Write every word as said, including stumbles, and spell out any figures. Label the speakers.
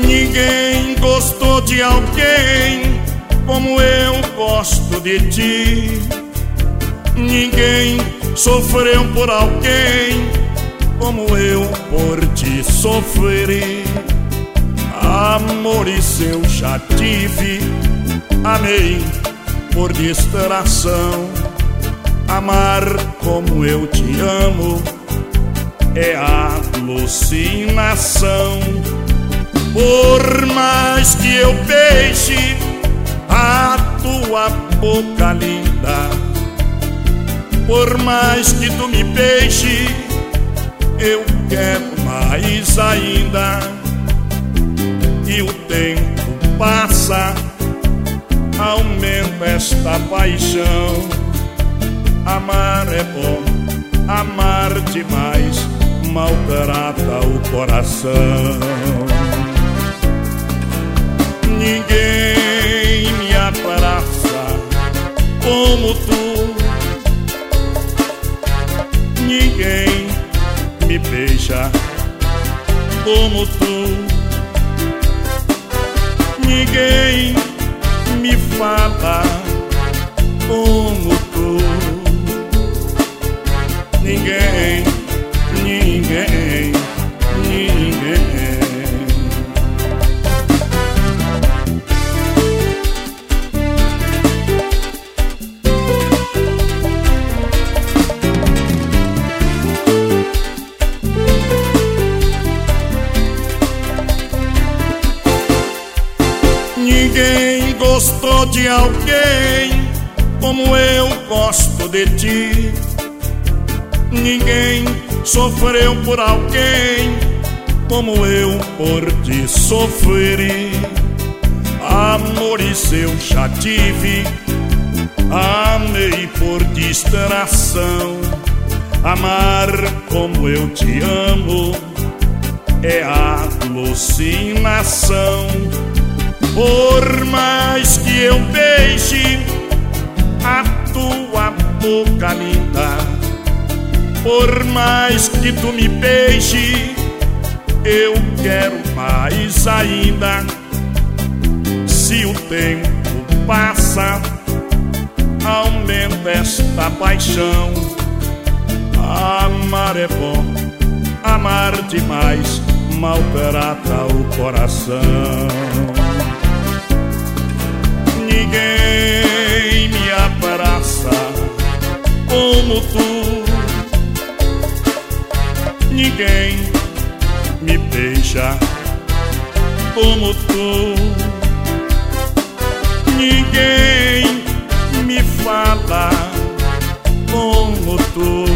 Speaker 1: Ninguém gostou de alguém como eu gosto de ti. Ninguém sofreu por alguém como eu por ti sofri. Amores eu já tive, amei por distração. Amar como eu te amo é alucinação. Por mais que eu beije a tua boca linda, por mais que tu me beije, eu quero mais ainda. E o tempo passa, aumenta esta paixão. Amar é bom, amar demais maltrata o coração. Ninguém me abraça como tu, ninguém me beija como tu, ninguém me fala como tu. Ninguém, ninguém, ninguém. Ninguém gostou de alguém como eu gosto de ti. Ninguém sofreu por alguém como eu por ti sofri. Amores eu já tive, amei por distração. Amar como eu te amo é alucinação. Por mais que eu beije a tua boca linda, por mais que tu me beije, eu quero mais ainda. Se o tempo passa, aumenta esta paixão. Amar é bom, amar demais maltrata o coração. Ninguém me abraça como tu, ninguém me beija como tu, ninguém me fala como tu.